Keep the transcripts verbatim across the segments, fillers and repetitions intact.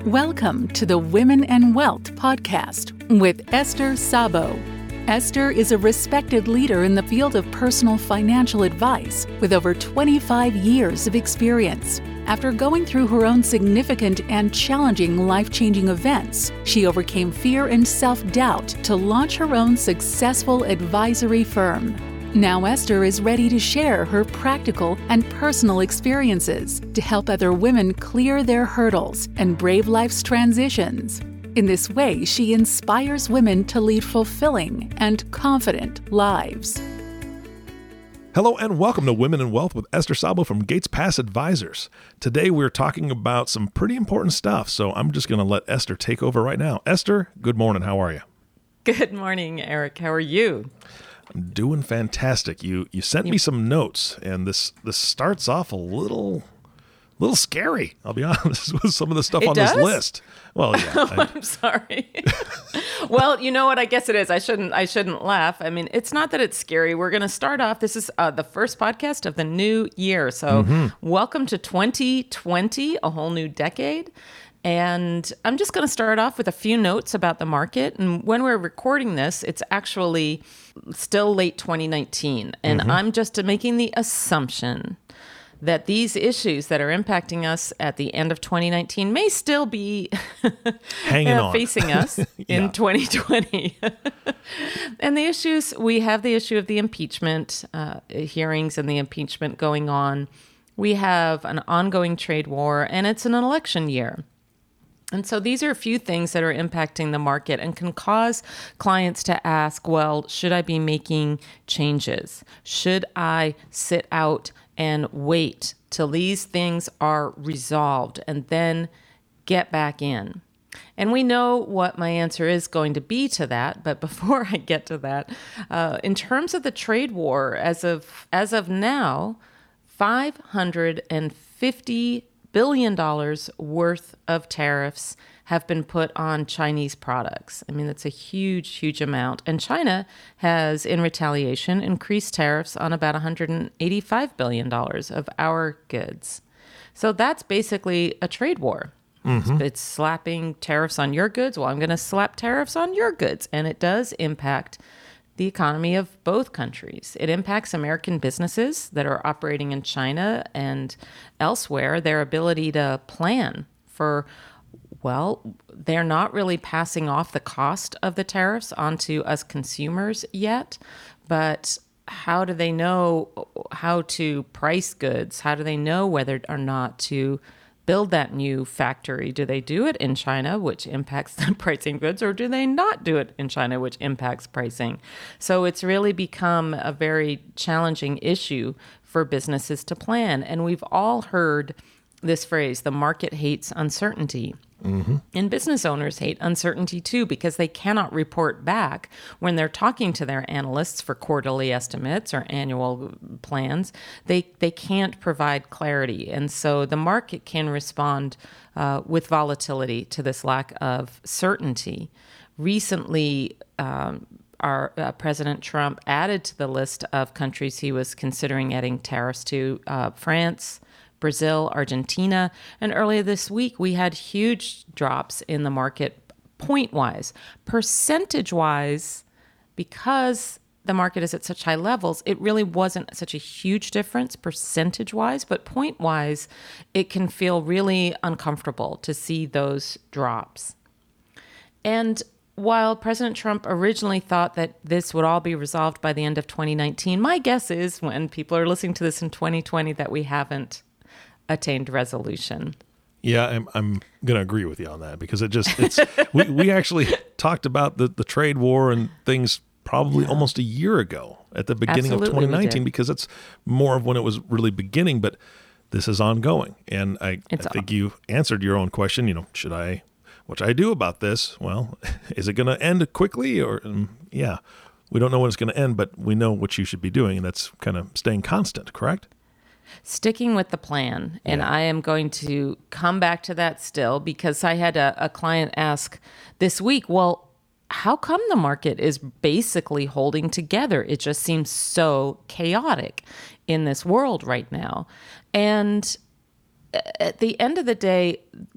Welcome to the Women and Wealth podcast with Esther Sabo. Esther is a respected leader in the field of personal financial advice with over twenty-five years of experience. After going through her own significant and challenging life-changing events, she overcame fear and self-doubt to launch her own successful advisory firm. Now Esther is ready to share her practical and personal experiences to help other women clear their hurdles and brave life's transitions. In this way, she inspires women to lead fulfilling and confident lives. Hello and welcome to Women in Wealth with Esther Sabo from Gates Pass Advisors. Today we're talking about some pretty important stuff, so I'm just going to let Esther take over right now. Esther, good morning. How are you? Good morning, Eric. How are you? I'm doing fantastic. You you sent me some notes, and this this starts off a little little scary. I'll be honest with some of the stuff it on does? this list. Well, yeah. Oh, I, I'm sorry. Well, you know what? I guess it is. I shouldn't. I shouldn't laugh. I mean, it's not that it's scary. We're going to start off. This is uh, the first podcast of the new year. So, mm-hmm. Welcome to twenty twenty, a whole new decade. And I'm just going to start off with a few notes about the market. And when we're recording this, it's actually still late twenty nineteen. And mm-hmm. I'm just making the assumption that these issues that are impacting us at the end of twenty nineteen may still be hanging uh, on. facing us in twenty twenty. And the issues, we have the issue of the impeachment uh, hearings and the impeachment going on. We have an ongoing trade war, and it's an election year. And so these are a few things that are impacting the market and can cause clients to ask, well, should I be making changes? Should I sit out and wait till these things are resolved and then get back in? And we know what my answer is going to be to that. But before I get to that, uh, in terms of the trade war, as of as of now, five hundred fifty billion dollars worth of tariffs have been put on Chinese products. I mean, that's a huge, huge amount. And China has, in retaliation, increased tariffs on about one hundred eighty-five billion dollars of our goods. So that's basically a trade war. Mm-hmm. It's, it's slapping tariffs on your goods. Well, I'm going to slap tariffs on your goods. And it does impact the economy of both countries. It impacts American businesses that are operating in China and elsewhere, their ability to plan for, well, they're not really passing off the cost of the tariffs onto us consumers yet, but how do they know how to price goods? How do they know whether or not to build that new factory? Do they do it in China, which impacts the pricing goods, or do they not do it in China, which impacts pricing? So it's really become a very challenging issue for businesses to plan. And we've all heard this phrase, the market hates uncertainty. Mm-hmm. And business owners hate uncertainty too, because they cannot report back when they're talking to their analysts for quarterly estimates or annual plans. They they can't provide clarity. And so the market can respond uh, with volatility to this lack of certainty. Recently, um, our uh, President Trump added to the list of countries he was considering adding tariffs to uh, France, Brazil, Argentina, and earlier this week we had huge drops in the market point-wise. Percentage-wise, because the market is at such high levels, it really wasn't such a huge difference percentage-wise, but point-wise, it can feel really uncomfortable to see those drops. And while President Trump originally thought that this would all be resolved by the end of twenty nineteen, my guess is when people are listening to this in twenty twenty that we haven't attained resolution. Yeah, I'm I'm going to agree with you on that because it just it's we, we actually talked about the, the trade war and things probably yeah. almost a year ago at the beginning Absolutely, of twenty nineteen because it's more of when it was really beginning, but this is ongoing. And I, I think you answered your own question, you know, should I, what should I do about this? Well, is it going to end quickly or um, yeah, we don't know when it's going to end, but we know what you should be doing and that's kind of staying constant, correct? Sticking with the plan. And yeah. I am going to come back to that still because I had a, a client ask this week, well, how come the market is basically holding together? It just seems so chaotic in this world right now. And at the end of the day,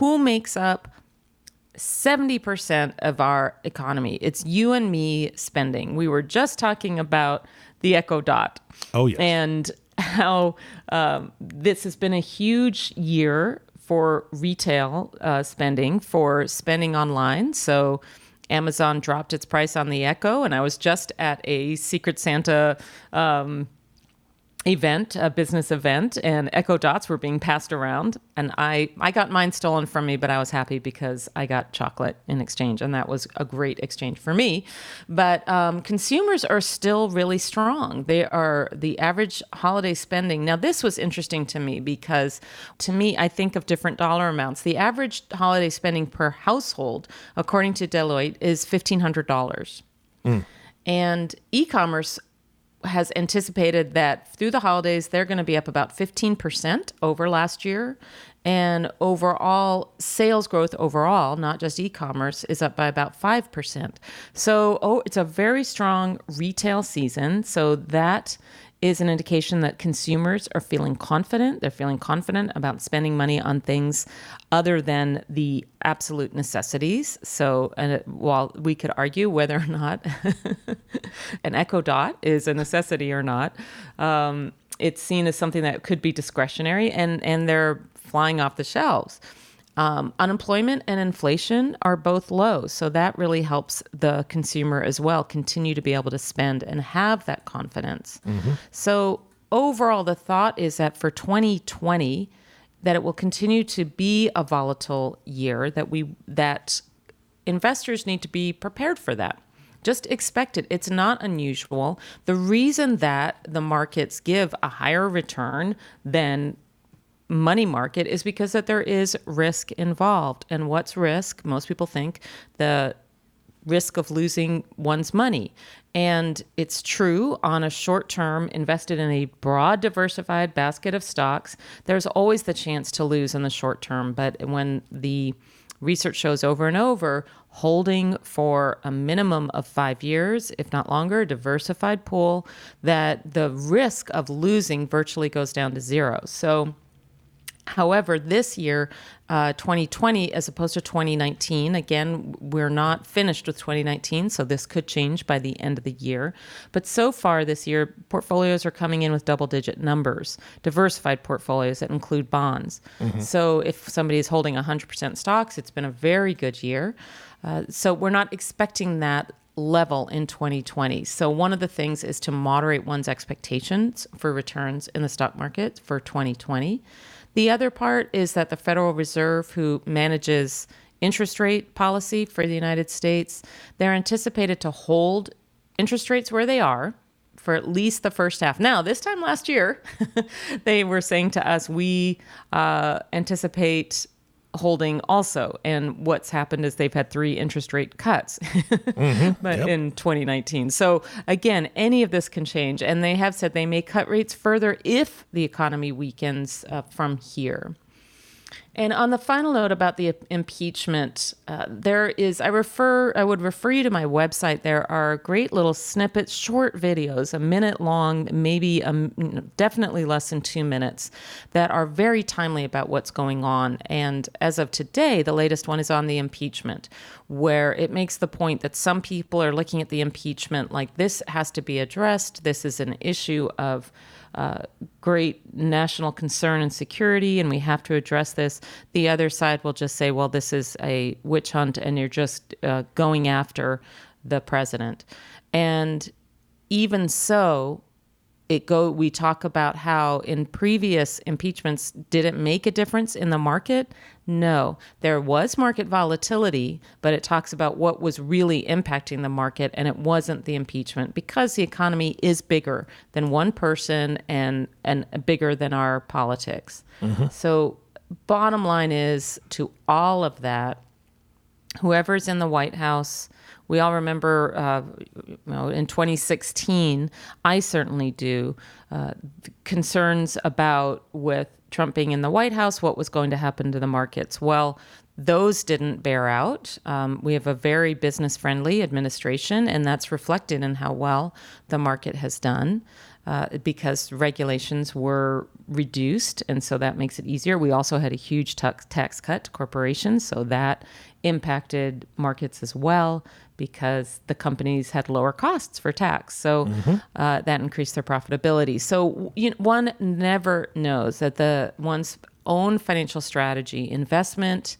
who makes up seventy percent of our economy? It's you and me spending. We were just talking about the Echo Dot. Oh, yes. And how um, this has been a huge year for retail uh, spending, for spending online. So Amazon dropped its price on the Echo, and I was just at a Secret Santa um, event, a business event, and Echo Dots were being passed around. And I, I got mine stolen from me, but I was happy because I got chocolate in exchange, and that was a great exchange for me. But um, consumers are still really strong. They are the average holiday spending. Now, this was interesting to me because, to me, I think of different dollar amounts. The average holiday spending per household, according to Deloitte, is fifteen hundred dollars. Mm. And e-commerce has anticipated that through the holidays, they're going to be up about fifteen percent over last year. And overall, sales growth overall, not just e-commerce, is up by about five percent. So oh, it's a very strong retail season. So that is an indication that consumers are feeling confident. They're feeling confident about spending money on things other than the absolute necessities. So and it, while we could argue whether or not an Echo Dot is a necessity or not, um, it's seen as something that could be discretionary, and, and they're flying off the shelves. Um, unemployment and inflation are both low, so that really helps the consumer as well continue to be able to spend and have that confidence. Mm-hmm. So overall, the thought is that for twenty twenty, that it will continue to be a volatile year, that we that investors need to be prepared for that. Just expect it. It's not unusual. The reason that the markets give a higher return than money market is because that there is risk involved. And what's risk? Most people think the risk of losing one's money. And it's true on a short term, invested in a broad, diversified basket of stocks, there's always the chance to lose in the short term. But when the research shows over and over, holding for a minimum of five years, if not longer, a diversified pool, that the risk of losing virtually goes down to zero. So however, this year, uh, twenty twenty, as opposed to twenty nineteen, again, we're not finished with twenty nineteen, so this could change by the end of the year. But so far this year, portfolios are coming in with double-digit numbers, diversified portfolios that include bonds. Mm-hmm. So if somebody is holding one hundred percent stocks, it's been a very good year. Uh, so we're not expecting that level in twenty twenty. So one of the things is to moderate one's expectations for returns in the stock market for twenty twenty. The other part is that the Federal Reserve, who manages interest rate policy for the United States, they're anticipated to hold interest rates where they are for at least the first half. Now, this time last year, they were saying to us, we uh, anticipate holding also. And what's happened is they've had three interest rate cuts mm-hmm. but yep. in twenty nineteen. So again, any of this can change. And they have said they may cut rates further if the economy weakens uh, from here. And on the final note about the impeachment, uh, there is, I refer, I would refer you to my website. There are great little snippets, short videos, a minute long, maybe a, definitely less than two minutes, that are very timely about what's going on. And as of today, the latest one is on the impeachment, where it makes the point that some people are looking at the impeachment like this has to be addressed. This is an issue of Uh, great national concern and security, and we have to address this. The other side will just say, well, this is a witch hunt, and you're just uh, going after the president. And even so, it go. we talk about how in previous impeachments, did it make a difference in the market? No. There was market volatility, but it talks about what was really impacting the market, and it wasn't the impeachment, because the economy is bigger than one person and, and bigger than our politics. Mm-hmm. So bottom line is, to all of that, whoever's in the White House, we all remember, uh, you know, in twenty sixteen, I certainly do, uh, concerns about with Trump being in the White House, what was going to happen to the markets. Well, those didn't bear out. Um, we have a very business-friendly administration, and that's reflected in how well the market has done. uh, because regulations were reduced, and so that makes it easier. We also had a huge tax, tax cut to corporations, so that impacted markets as well because the companies had lower costs for tax. So mm-hmm. uh, that increased their profitability. So you know, one never knows that the one's own financial strategy, investment,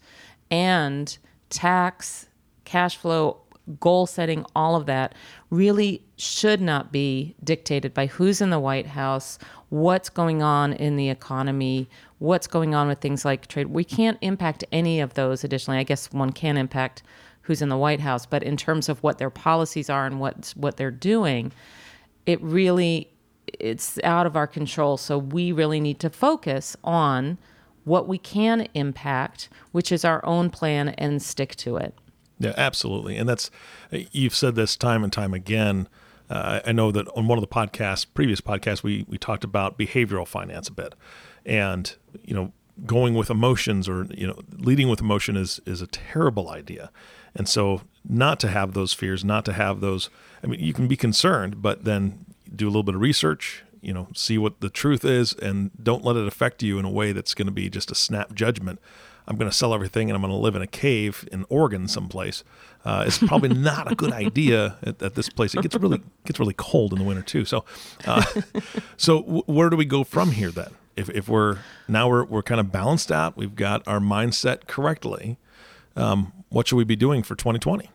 and tax, cash flow, goal setting, all of that really should not be dictated by who's in the White House, what's going on in the economy, what's going on with things like trade. We can't impact any of those. Additionally, I guess one can impact who's in the White House, but in terms of what their policies are and what what they're doing, it really, it's out of our control. So we really need to focus on what we can impact, which is our own plan, and stick to it. Yeah, absolutely. And that's, you've said this time and time again. Uh, I know that on one of the podcasts, previous podcasts, we we talked about behavioral finance a bit, and you know, going with emotions or you know, leading with emotion is is a terrible idea. And so, not to have those fears, not to have those. I mean, you can be concerned, but then do a little bit of research. You know, see what the truth is, and don't let it affect you in a way that's going to be just a snap judgment. I'm going to sell everything and I'm going to live in a cave in Oregon someplace. Uh, it's probably not a good idea at, at this place. It gets really gets really cold in the winter too. So, uh, so w- where do we go from here then? If if we're now we're we're kind of balanced out, we've got our mindset correctly. Um, what should we be doing for twenty twenty?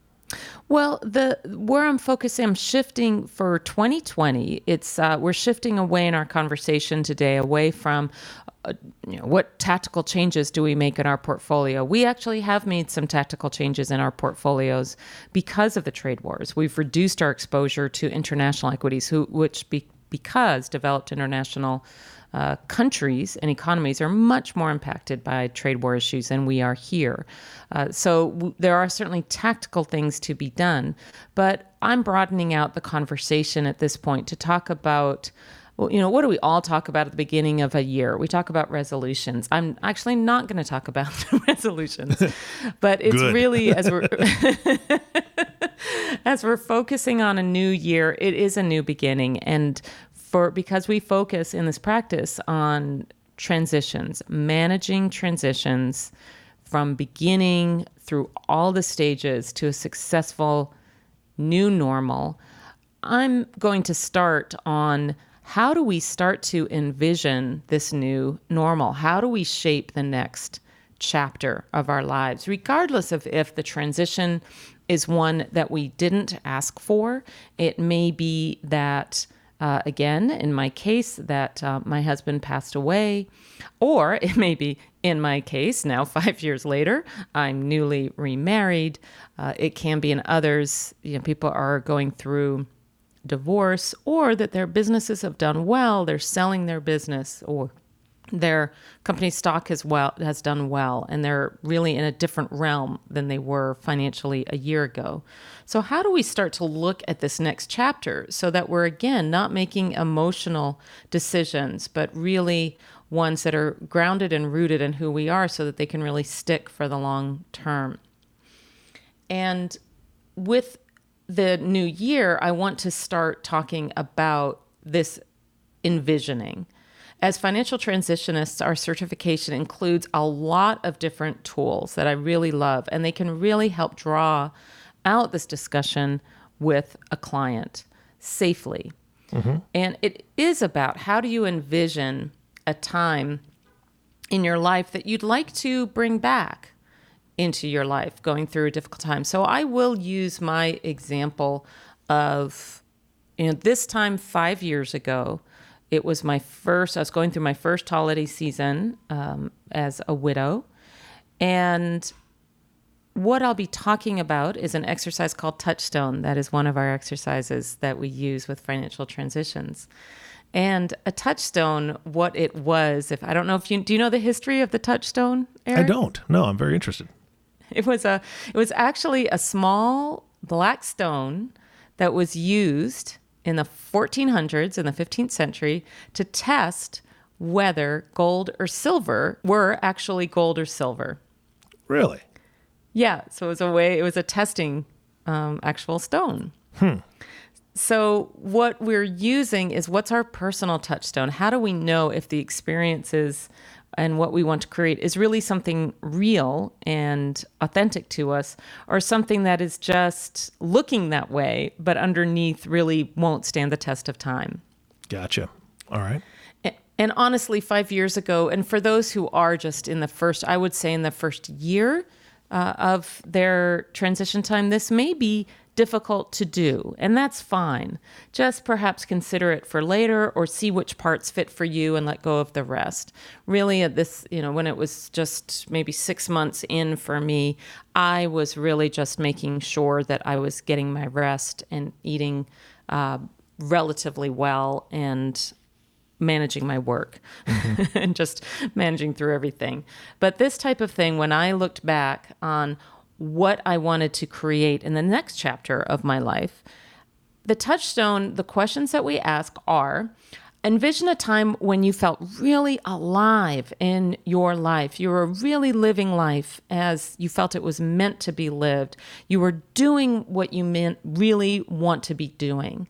Well, the where I'm focusing, I'm shifting for twenty twenty. It's uh, we're shifting away in our conversation today, away from uh, you know, what tactical changes do we make in our portfolio. We actually have made some tactical changes in our portfolios because of the trade wars. We've reduced our exposure to international equities, who, which be, because developed international Uh, countries and economies are much more impacted by trade war issues than we are here. Uh, so w- there are certainly tactical things to be done, but I'm broadening out the conversation at this point to talk about, well, you know, what do we all talk about at the beginning of a year? We talk about resolutions. I'm actually not going to talk about resolutions, but it's Good. really, as we're as we're focusing on a new year, it is a new beginning. And For, because we focus in this practice on transitions, managing transitions from beginning through all the stages to a successful new normal, I'm going to start on how do we start to envision this new normal? How do we shape the next chapter of our lives, regardless of if the transition is one that we didn't ask for? It may be that Uh, again, in my case, that uh, my husband passed away, or it may be, in my case, now five years later, I'm newly remarried. Uh, it can be in others, you know, people are going through divorce, or that their businesses have done well, they're selling their business, or their company stock has well has done well, and they're really in a different realm than they were financially a year ago. So how do we start to look at this next chapter so that we're, again, not making emotional decisions, but really ones that are grounded and rooted in who we are so that they can really stick for the long term? And with the new year, I want to start talking about this envisioning. As financial transitionists, our certification includes a lot of different tools that I really love, and they can really help draw out this discussion with a client safely. Mm-hmm. And it is about how do you envision a time in your life that you'd like to bring back into your life going through a difficult time. So I will use my example of, you know, this time five years ago, it was my first, I was going through my first holiday season um, as a widow. And what I'll be talking about is an exercise called Touchstone. That is one of our exercises that we use with financial transitions. And a touchstone, what it was, if I don't know if you, do you know the history of the touchstone, Eric? I don't. No, I'm very interested. It was a, it was actually a small black stone that was used in the fourteen hundreds, in the fifteenth century, to test whether gold or silver were actually gold or silver. Really? Yeah. So it was a way, it was a testing um, actual stone. Hmm. So what we're using is what's our personal touchstone? How do we know if the experiences and what we want to create is really something real and authentic to us, or something that is just looking that way, but underneath really won't stand the test of time? Gotcha. All right. And honestly, five years ago, and for those who are just in the first, I would say in the first year uh, of their transition time, this may be difficult to do, and that's fine. Just perhaps consider it for later, or see which parts fit for you and let go of the rest. Really, at this, you know, when it was just maybe six months in for me, I was really just making sure that I was getting my rest and eating uh, relatively well and managing my work mm-hmm. and just managing through everything. But this type of thing, when I looked back on what I wanted to create in the next chapter of my life, the touchstone, the questions that we ask are, envision a time when you felt really alive in your life. You were really living life as you felt it was meant to be lived. You were doing what you meant really want to be doing.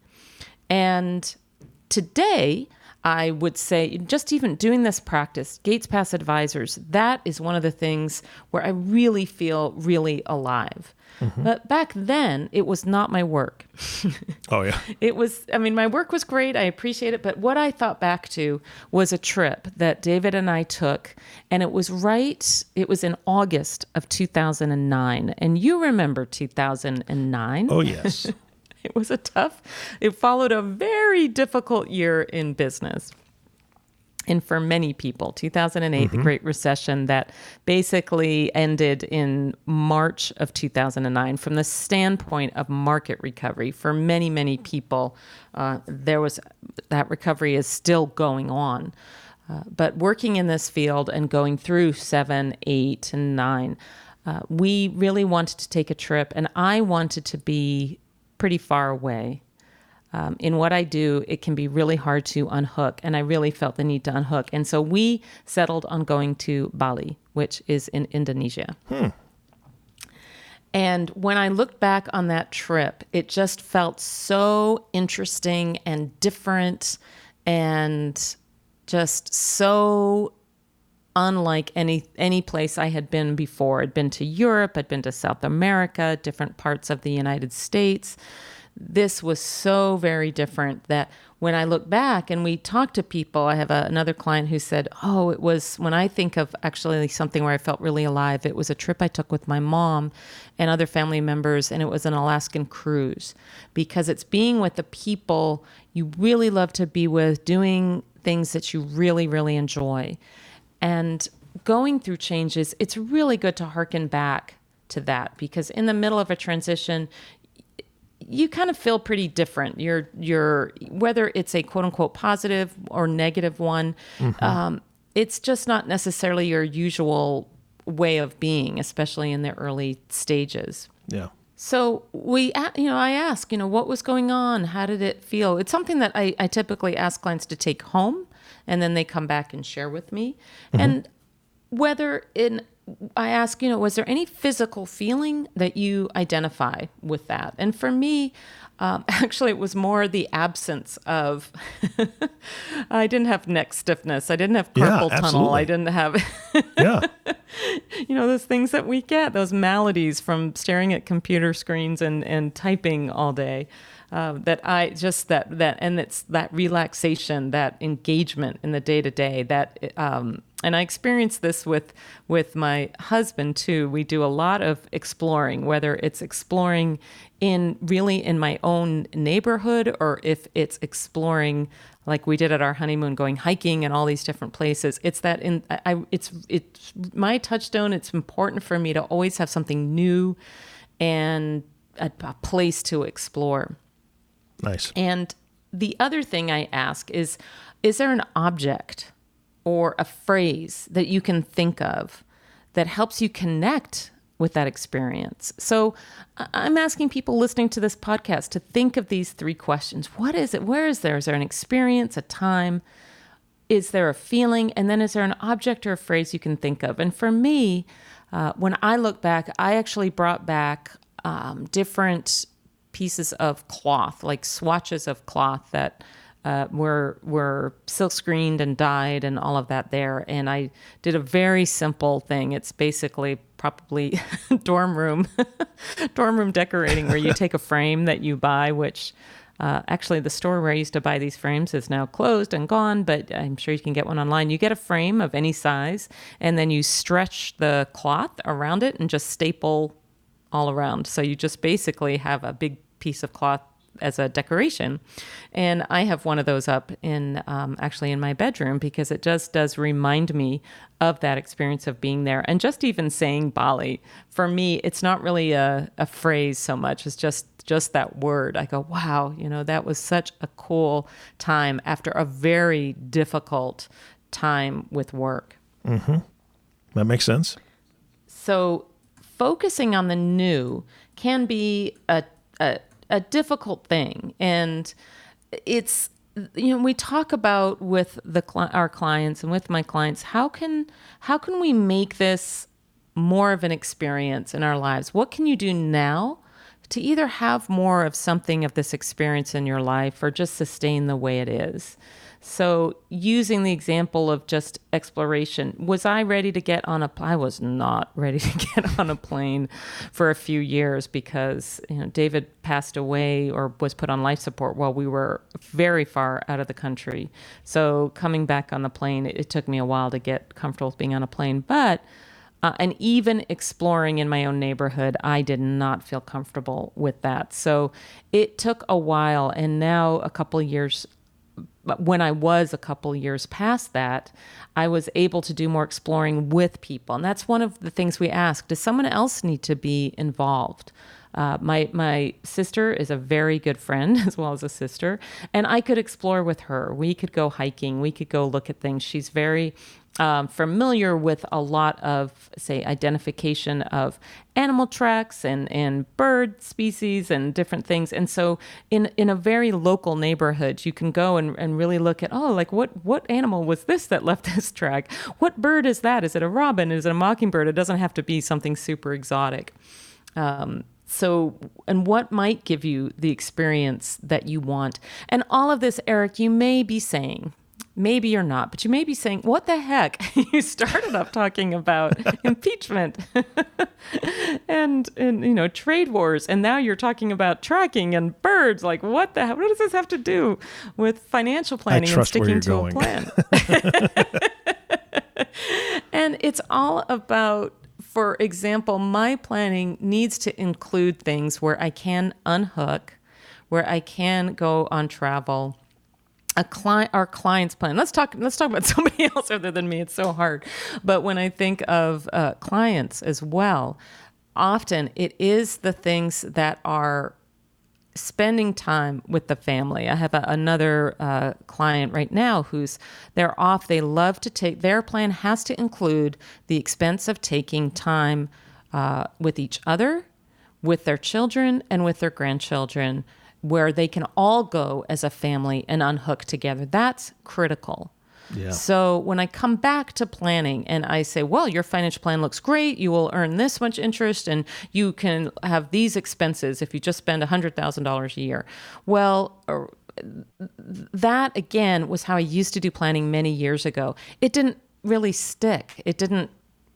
And today, I would say just even doing this practice, Gates Pass Advisors, that is one of the things where I really feel really alive. Mm-hmm. But back then, it was not my work. Oh, yeah. It was, I mean, my work was great. I appreciate it. But what I thought back to was a trip that David and I took. And it was right, it was in August of two thousand nine. And you remember two thousand nine? Oh, yes. It was a tough, it followed a very difficult year in business. And for many people, two thousand eight, mm-hmm. the Great Recession that basically ended in March of two thousand nine. From the standpoint of market recovery, for many, many people, uh, there was, that recovery is still going on. Uh, but working in this field and going through seven, eight, and nine, uh, we really wanted to take a trip, and I wanted to be pretty far away. Um, in what I do, it can be really hard to unhook, and I really felt the need to unhook. And so we settled on going to Bali, which is in Indonesia. Hmm. And when I looked back on that trip, it just felt so interesting and different and just so unlike any any place I had been before. I'd been to Europe, I'd been to South America, different parts of the United States. This was so very different that when I look back and we talk to people, I have a, another client who said, oh, it was, when I think of actually something where I felt really alive, it was a trip I took with my mom and other family members, and it was an Alaskan cruise, because it's being with the people you really love to be with, doing things that you really, really enjoy. And going through changes, it's really good to hearken back to that, because in the middle of a transition, you kind of feel pretty different. You're, you're whether it's a quote unquote positive or negative one, mm-hmm. um, it's just not necessarily your usual way of being, especially in the early stages. Yeah. So we, you know, I ask, you know, what was going on? How did it feel? It's something that I, I typically ask clients to take home, and then they come back and share with me. Mm-hmm. And whether in, I ask, you know, was there any physical feeling that you identify with that? And for me, um, actually, it was more the absence of, I didn't have neck stiffness. I didn't have carpal yeah, tunnel. I didn't have, yeah. you know, those things that we get, those maladies from staring at computer screens and, and typing all day. Uh, that I just that that and it's that relaxation, that engagement in the day to day. That um, and I experience this with with my husband too. We do a lot of exploring, whether it's exploring in really in my own neighborhood, or if it's exploring like we did at our honeymoon, going hiking in all these different places. It's that in I it's it's my touchstone. It's important for me to always have something new and a, a place to explore. Nice. And the other thing I ask is, is there an object or a phrase that you can think of that helps you connect with that experience? So I'm asking people listening to this podcast to think of these three questions. What is it? Where is there? Is there an experience, a time? Is there a feeling? And then is there an object or a phrase you can think of? And for me, uh, when I look back, I actually brought back um, different pieces of cloth, like swatches of cloth that uh, were were silk screened and dyed and all of that there. And I did a very simple thing. It's basically probably dorm room, dorm room decorating, where you take a frame that you buy, which uh, actually the store where I used to buy these frames is now closed and gone, but I'm sure you can get one online. You get a frame of any size, and then you stretch the cloth around it and just staple all around. So you just basically have a big piece of cloth as a decoration. And I have one of those up in um, actually in my bedroom, because it just does remind me of that experience of being there. And just even saying Bali, for me, it's not really a, a phrase so much. It's just just that word. I go, wow, you know, that was such a cool time after a very difficult time with work. Mm-hmm. That makes sense. So focusing on the new can be a, a a difficult thing. And it's, you know, we talk about with the our clients and with my clients, how can how can we make this more of an experience in our lives? What can you do now to either have more of something of this experience in your life or just sustain the way it is? So using the example of just exploration, was I ready to get on a, I was not ready to get on a plane for a few years, because, you know, David passed away or was put on life support while we were very far out of the country. So coming back on the plane, it, it took me a while to get comfortable with being on a plane. But, uh, and even exploring in my own neighborhood, I did not feel comfortable with that. So it took a while, and now a couple of years when I was a couple years past that, I was able to do more exploring with people. And that's one of the things we ask. Does someone else need to be involved? Uh, my my sister is a very good friend as well as a sister, and I could explore with her. We could go hiking. We could go look at things. She's very um, familiar with a lot of, say, identification of animal tracks and, and bird species and different things. And so in, in a very local neighborhood, you can go and, and really look at, oh, like what, what animal was this that left this track? What bird is that? Is it a robin? Is it a mockingbird? It doesn't have to be something super exotic. Um, So, and what might give you the experience that you want? And all of this, Eric, you may be saying, maybe you're not, but you may be saying, what the heck? You started up talking about impeachment and, and, you know, trade wars. And now you're talking about tracking and birds. Like, what the heck? What does this have to do with financial planning and sticking to going. a plan? And it's all about, for example, my planning needs to include things where I can unhook, where I can go on travel. A client, our client's plan. Let's talk. Let's talk about somebody else other than me. It's so hard. But when I think of uh, clients as well, often it is the things that are spending time with the family. I have a, another uh, client right now who's, they're off. They love to take, their plan has to include the expense of taking time uh, with each other, with their children, and with their grandchildren, where they can all go as a family and unhook together. That's critical. Yeah. So when I come back to planning and I say, well, your financial plan looks great, you will earn this much interest, and you can have these expenses if you just spend one hundred thousand dollars a year. Well, that, again, was how I used to do planning many years ago. It didn't really stick. It didn't,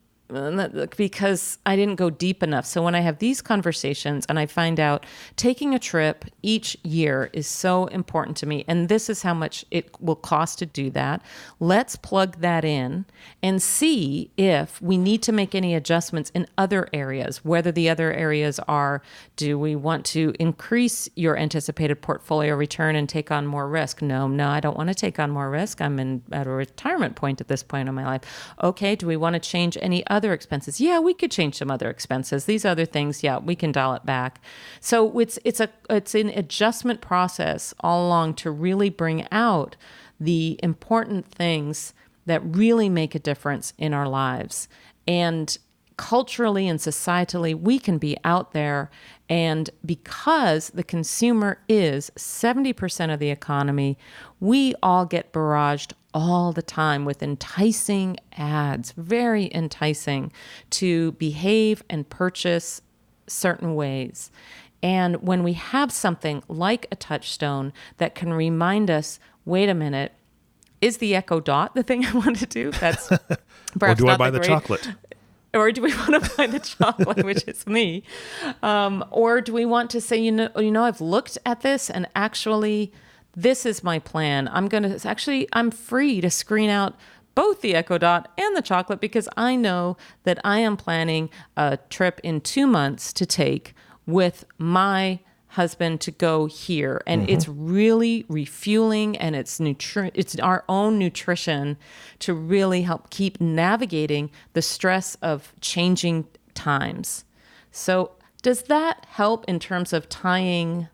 because I didn't go deep enough. So when I have these conversations and I find out taking a trip each year is so important to me, and this is how much it will cost to do that, let's plug that in and see if we need to make any adjustments in other areas, whether the other areas are, do we want to increase your anticipated portfolio return and take on more risk? No, no, I don't want to take on more risk. I'm in at a retirement point at this point in my life. Okay, do we want to change any other Other expenses? Yeah, we could change some other expenses. These other things, yeah, we can dial it back. So it's it's a it's an adjustment process all along to really bring out the important things that really make a difference in our lives. And culturally and societally, we can be out there, and because the consumer is seventy percent of the economy, we all get barraged all the time with enticing ads, very enticing to behave and purchase certain ways. And when we have something like a touchstone that can remind us, wait a minute, is the Echo Dot the thing I want to do? That's perhaps or do not I buy the, the great, chocolate? Or do we want to buy the chocolate, which is me? Um, or do we want to say, you know, you know, I've looked at this and actually, this is my plan. I'm going to actually, I'm free to screen out both the Echo Dot and the chocolate because I know that I am planning a trip in two months to take with my husband to go here. And mm-hmm. it's really refueling, and it's nutri- it's our own nutrition to really help keep navigating the stress of changing times. So does that help in terms of tying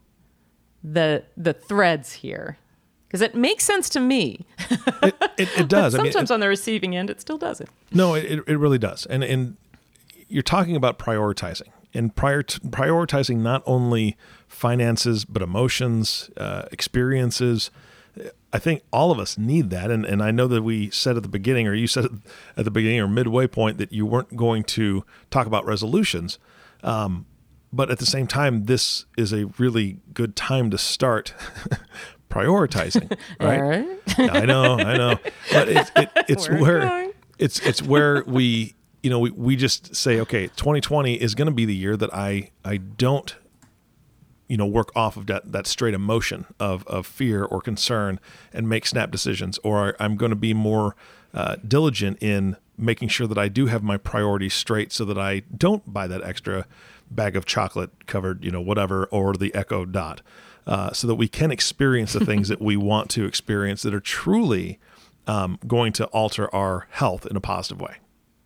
the the threads here? Because it makes sense to me. It, it, it does. But sometimes I mean, it, on the receiving end, it still doesn't. No, it, it really does. And and you're talking about prioritizing. And prior to prioritizing not only finances, but emotions, uh, experiences. I think all of us need that. And, and I know that we said at the beginning, or you said at the beginning or midway point, that you weren't going to talk about resolutions. Um, but at the same time, this is a really good time to start prioritizing, right? All right. I know, I know. But it, it, it's where it's it's where we... You know, we, we just say, okay, twenty twenty is going to be the year that I I don't, you know, work off of that, that straight emotion of, of fear or concern and make snap decisions, or I'm going to be more uh, diligent in making sure that I do have my priorities straight so that I don't buy that extra bag of chocolate covered, you know, whatever, or the Echo Dot, uh, so that we can experience the things that we want to experience that are truly um, going to alter our health in a positive way.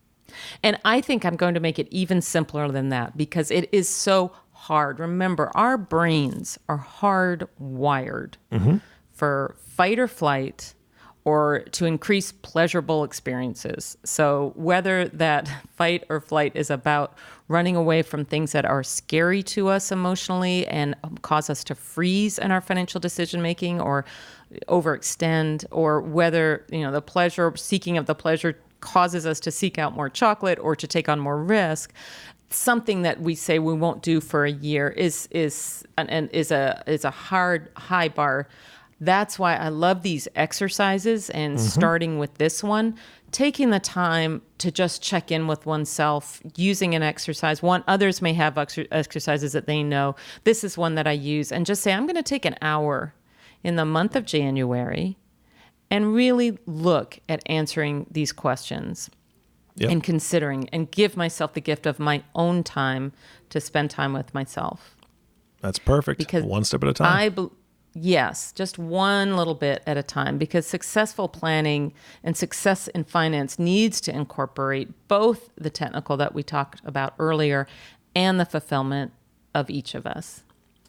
And I think I'm going to make it even simpler than that because it is so hard. Remember, our brains are hardwired mm-hmm. for fight or flight or to increase pleasurable experiences. So whether that fight or flight is about running away from things that are scary to us emotionally and cause us to freeze in our financial decision making or overextend, or whether, you know, the pleasure, seeking of the pleasure causes us to seek out more chocolate or to take on more risk, something that we say we won't do for a year is is and is a is a hard high bar. That's why I love these exercises and mm-hmm. starting with this one, taking the time to just check in with oneself, using an exercise. One, others may have ex- exercises that they know. This is one that I use, and just say, I'm going to take an hour in the month of January and really look at answering these questions yep. and considering and give myself the gift of my own time to spend time with myself. That's perfect. Because one step at a time. I be- yes, just one little bit at a time, because successful planning and success in finance needs to incorporate both the technical that we talked about earlier and the fulfillment of each of us.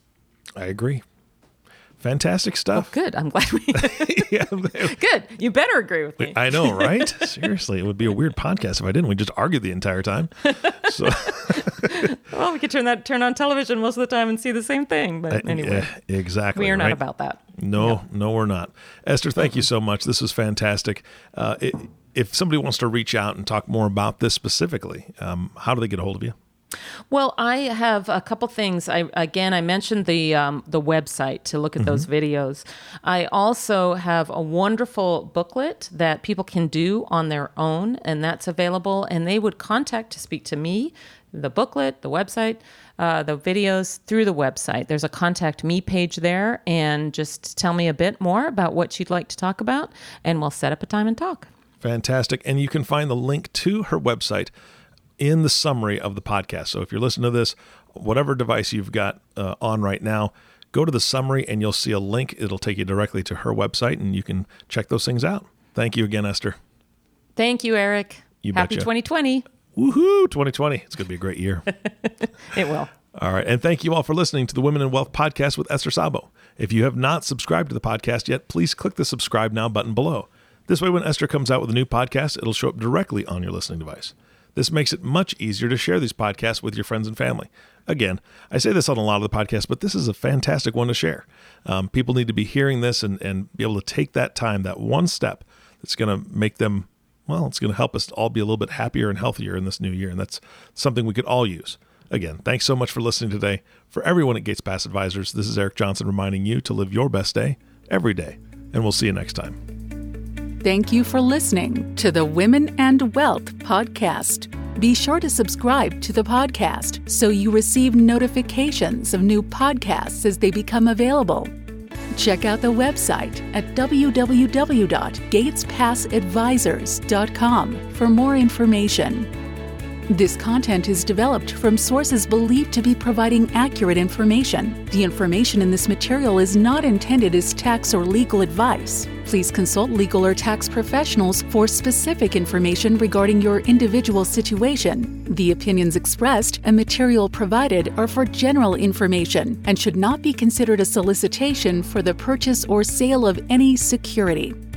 I agree. Fantastic stuff. Oh, good. I'm glad we... yeah, good. You better agree with me. I know, right? Seriously, it would be a weird podcast if I didn't. We just argued the entire time. So, well, we could turn that turn on television most of the time and see the same thing. But anyway, uh, exactly. We are right? not about that. No, no, no, we're not. Esther, thank mm-hmm. you so much. This was fantastic. Uh, it, if somebody wants to reach out and talk more about this specifically, um, how do they get a hold of you? Well, I have a couple things. I again, I mentioned the um, the website to look at mm-hmm. those videos. I also have a wonderful booklet that people can do on their own, and that's available. And they would contact to speak to me, the booklet, the website, uh, the videos through the website. There's a contact me page there, and just tell me a bit more about what you'd like to talk about, and we'll set up a time and talk. Fantastic. And you can find the link to her website in the summary of the podcast. So if you're listening to this, whatever device you've got uh, on right now, go to the summary and you'll see a link. It'll take you directly to her website and you can check those things out. Thank you again, Esther. Thank you, Eric. You Happy betcha. twenty twenty. Woohoo, twenty twenty. It's going to be a great year. It will. All right. And thank you all for listening to the Women in Wealth podcast with Esther Sabo. If you have not subscribed to the podcast yet, please click the subscribe now button below. This way, when Esther comes out with a new podcast, it'll show up directly on your listening device. This makes it much easier to share these podcasts with your friends and family. Again, I say this on a lot of the podcasts, but this is a fantastic one to share. Um, people need to be hearing this and, and be able to take that time, that one step that's going to make them, well, it's going to help us all be a little bit happier and healthier in this new year. And that's something we could all use. Again, thanks so much for listening today. For everyone at Gates Pass Advisors, this is Eric Johnson reminding you to live your best day every day. And we'll see you next time. Thank you for listening to the Women and Wealth podcast. Be sure to subscribe to the podcast so you receive notifications of new podcasts as they become available. Check out the website at w w w dot gates pass advisors dot com for more information. This content is developed from sources believed to be providing accurate information. The information in this material is not intended as tax or legal advice. Please consult legal or tax professionals for specific information regarding your individual situation. The opinions expressed and material provided are for general information and should not be considered a solicitation for the purchase or sale of any security.